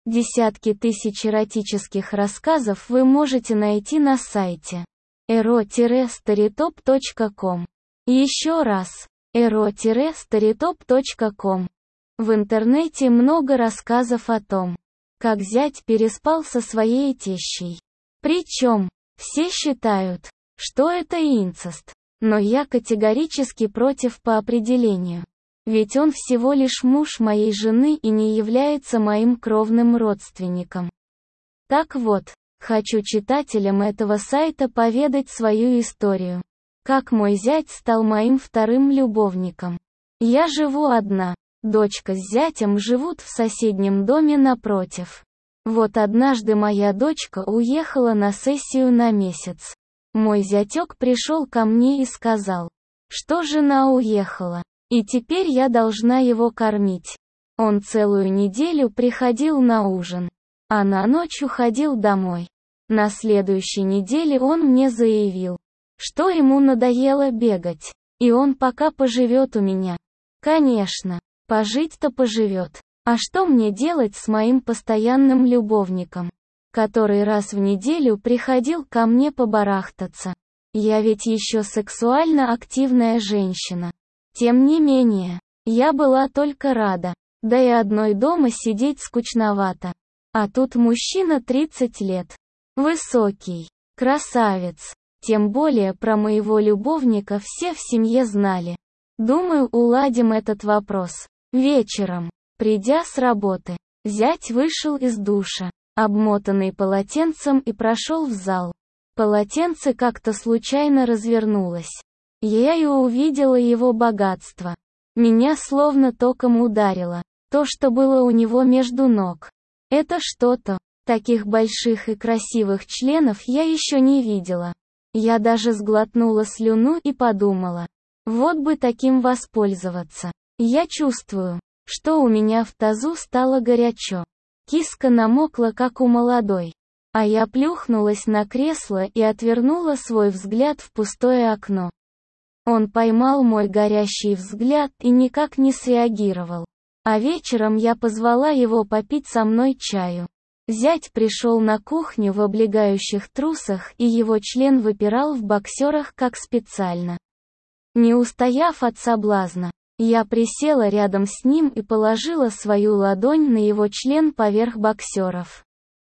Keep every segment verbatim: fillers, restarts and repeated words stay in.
Десятки тысяч эротических рассказов вы можете найти на сайте эро старитоп точка ком. Еще раз, эро старитоп точка ком. В интернете много рассказов о том, как зять переспал со своей тещей. Причем, все считают, что это инцест, но я категорически против по определению. Ведь он всего лишь муж моей жены и не является моим кровным родственником. Так вот, хочу читателям этого сайта поведать свою историю. Как мой зять стал моим вторым любовником. Я живу одна, дочка с зятем живут в соседнем доме напротив. Вот однажды моя дочка уехала на сессию на месяц. Мой зятек пришел ко мне и сказал, что жена уехала. И теперь я должна его кормить. Он целую неделю приходил на ужин, а на ночь уходил домой. На следующей неделе он мне заявил, что ему надоело бегать, и он пока поживет у меня. Конечно, пожить-то поживет. А что мне делать с моим постоянным любовником, который раз в неделю приходил ко мне побарахтаться? Я ведь еще сексуально активная женщина. Тем не менее, я была только рада, да и одной дома сидеть скучновато. А тут мужчина тридцать лет. Высокий, красавец. Тем более про моего любовника все в семье знали. Думаю, уладим этот вопрос. Вечером, придя с работы, зять вышел из душа, обмотанный полотенцем, и прошел в зал. Полотенце как-то случайно развернулось. Я и увидела его богатство. Меня словно током ударило. То, что было у него между ног. Это что-то. Таких больших и красивых членов я еще не видела. Я даже сглотнула слюну и подумала. Вот бы таким воспользоваться. Я чувствую, что у меня в тазу стало горячо. Киска намокла, как у молодой. А я плюхнулась на кресло и отвернула свой взгляд в пустое окно. Он поймал мой горящий взгляд и никак не среагировал. А вечером я позвала его попить со мной чаю. Зять пришел на кухню в облегающих трусах, и его член выпирал в боксерах как специально. Не устояв от соблазна, я присела рядом с ним и положила свою ладонь на его член поверх боксеров.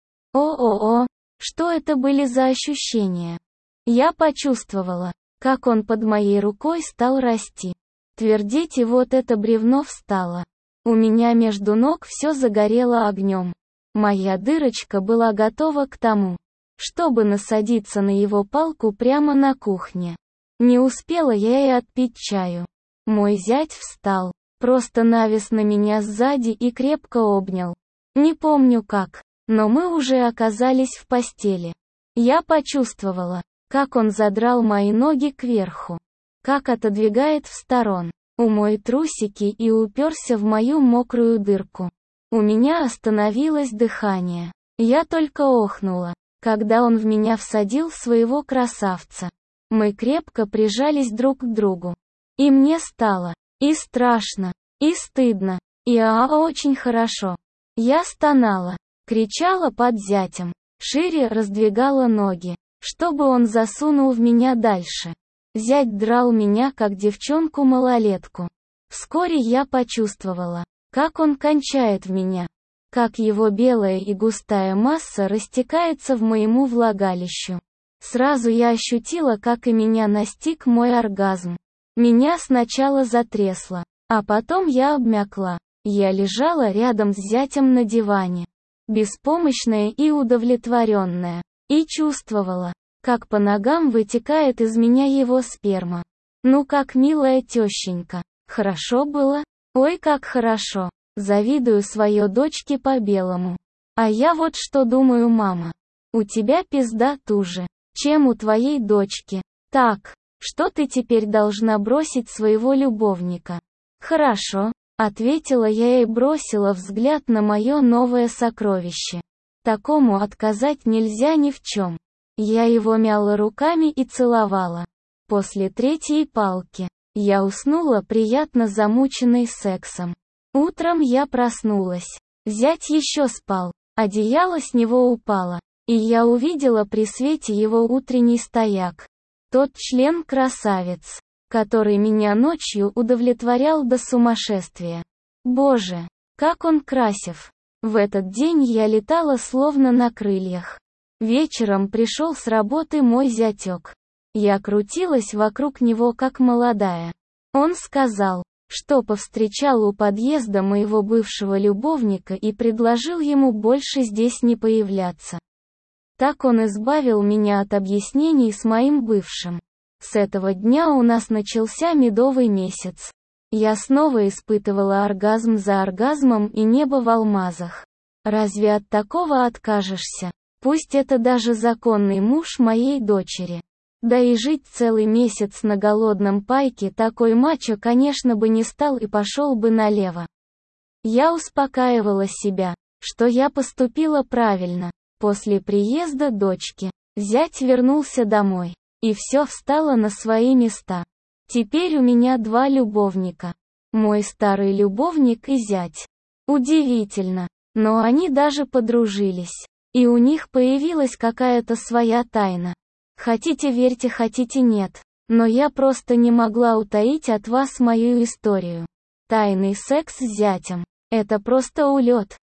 О-о-о, что это были за ощущения? Я почувствовала, как он под моей рукой стал расти. Твердеть, и вот это бревно встало. У меня между ног все загорело огнем. Моя дырочка была готова к тому, чтобы насадиться на его палку прямо на кухне. Не успела я и отпить чаю. Мой зять встал, просто навис на меня сзади и крепко обнял. Не помню как, но мы уже оказались в постели. Я почувствовала, как он задрал мои ноги кверху, как отодвигает в сторон, умой трусики, и уперся в мою мокрую дырку. У меня остановилось дыхание. Я только охнула, когда он в меня всадил своего красавца. Мы крепко прижались друг к другу. И мне стало и страшно, и стыдно, и а очень хорошо. Я стонала, кричала под зятем, шире раздвигала ноги, чтобы он засунул в меня дальше. Зять драл меня как девчонку-малолетку. Вскоре я почувствовала, как он кончает в меня, как его белая и густая масса растекается в моему влагалищу. Сразу я ощутила, как и меня настиг мой оргазм. Меня сначала затрясло, а потом я обмякла. Я лежала рядом с зятем на диване, беспомощная и удовлетворенная, и чувствовала, как по ногам вытекает из меня его сперма. Ну как, милая тещенька, хорошо было? Ой, как хорошо. Завидую своей дочке по-белому. А я вот что думаю, мама. У тебя пизда туже, чем у твоей дочки. Так, что ты теперь должна бросить своего любовника? Хорошо, ответила я и бросила взгляд на мое новое сокровище. Такому отказать нельзя ни в чем. Я его мяла руками и целовала. После третьей палки я уснула, приятно замученной сексом. Утром я проснулась. Зять еще спал. Одеяло с него упало, и я увидела при свете его утренний стояк. Тот член-красавец, который меня ночью удовлетворял до сумасшествия. Боже, как он красив! В этот день я летала словно на крыльях. Вечером пришел с работы мой зятек. Я крутилась вокруг него как молодая. Он сказал, что повстречал у подъезда моего бывшего любовника и предложил ему больше здесь не появляться. Так он избавил меня от объяснений с моим бывшим. С этого дня у нас начался медовый месяц. Я снова испытывала оргазм за оргазмом и небо в алмазах. Разве от такого откажешься? Пусть это даже законный муж моей дочери. Да и жить целый месяц на голодном пайке такой мачо, конечно, бы не стал и пошел бы налево. Я успокаивала себя, что я поступила правильно. После приезда дочки, зять вернулся домой, и все встало на свои места. Теперь у меня два любовника. Мой старый любовник и зять. Удивительно, но они даже подружились. И у них появилась какая-то своя тайна. Хотите верьте, хотите нет. Но я просто не могла утаить от вас мою историю. Тайный секс с зятем. Это просто улет.